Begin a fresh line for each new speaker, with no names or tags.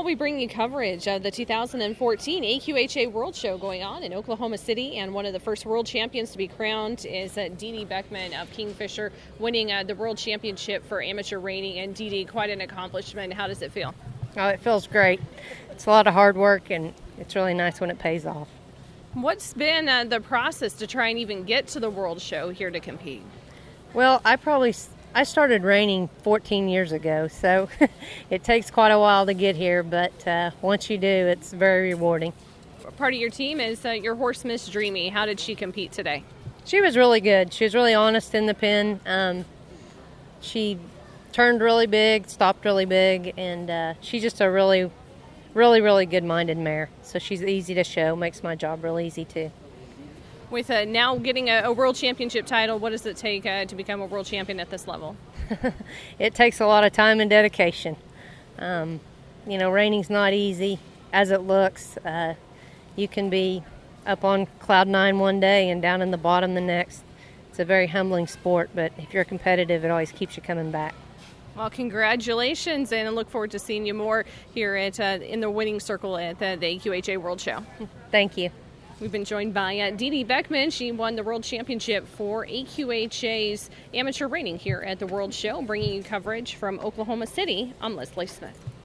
Well, we bring you coverage of the 2014 AQHA World Show going on in Oklahoma City, and one of the first world champions to be crowned is Dee Dee Beckman of Kingfisher, winning the world championship for amateur reining. And Dee Dee, quite an accomplishment. How does it feel?
Oh, it feels great. It's a lot of hard work, and it's really nice when it pays off.
What's been the process to try and even get to the World Show here to compete?
Well, I started reining 14 years ago, so it takes quite a while to get here, but once you do, it's very rewarding.
Part of your team is your horse, Miss Dreamy. How did she compete today?
She was really good. She was really honest in the pen. She turned really big, stopped really big, and she's just a really good-minded mare. So she's easy to show, makes my job real easy too.
With now getting a world championship title, what does it take to become a world champion at this level?
It takes a lot of time and dedication. Reining's not easy as it looks. You can be up on cloud 9 one day and down in the bottom the next. It's a very humbling sport, but if you're competitive, it always keeps you coming back.
Well, congratulations, and I look forward to seeing you more here at in the winning circle at the AQHA World Show.
Thank you.
We've been joined by Dee Dee Beckman. She won the world championship for AQHA's amateur reining here at the World Show. Bringing you coverage from Oklahoma City, I'm Leslie Smith.